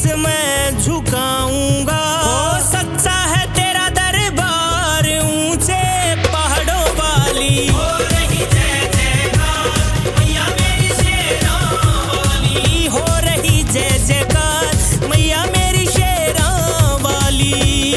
मैं झुकाऊंगा। ओ सच्चा है तेरा दरबार ऊंचे पहाड़ों वाली। हो रही जय जयकार मैया मेरी शेरां वाली। हो रही जय जयकार मैया मेरी शेरां वाली।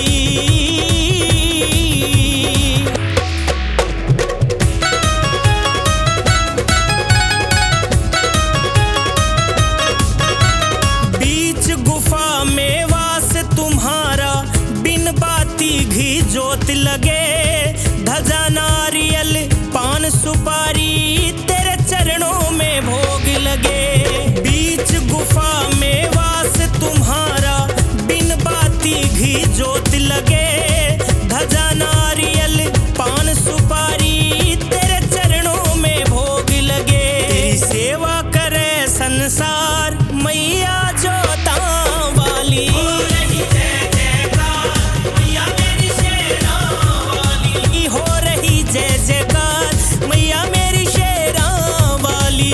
बीच गुफा में वास तुम्हारा बिन बाती घी जोत लगे। धजा नारियल पान सुपारी तेरे चरणों में भोग लगे। बीच गुफा में वास तुम्हारा बिन बाती घी जोत लगे। धजा नारियल पान सुपारी तेरे चरणों में भोग लगे। तेरी सेवा करे संसार मैया जोता वाली। हो रही जय जयकार मैया मेरी शेरां वाली। हो रही जय जयकार मैया मेरी शेरां वाली।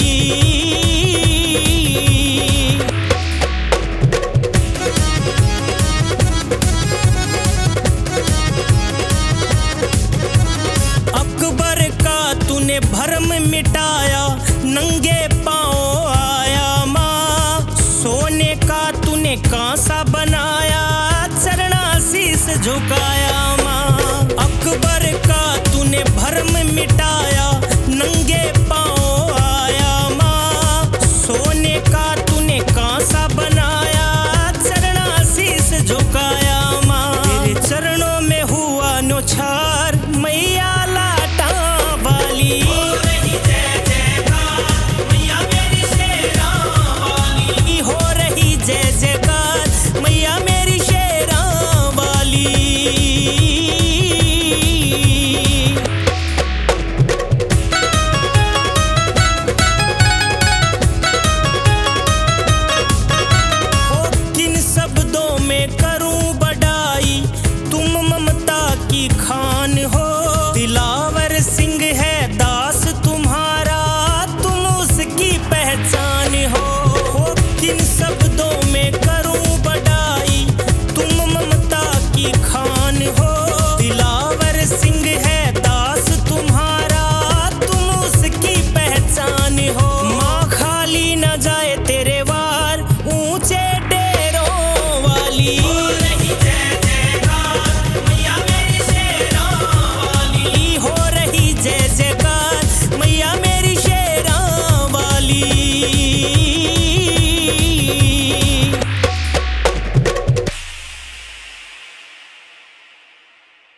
अकबर का तूने भरम मिटाया नंगे पांव आया माँ। सोने का तूने कांसा बनाया चरना शीस झुकाया माँ। अकबर का तूने भरम मिटाया नंगे पांव आया माँ। सोने का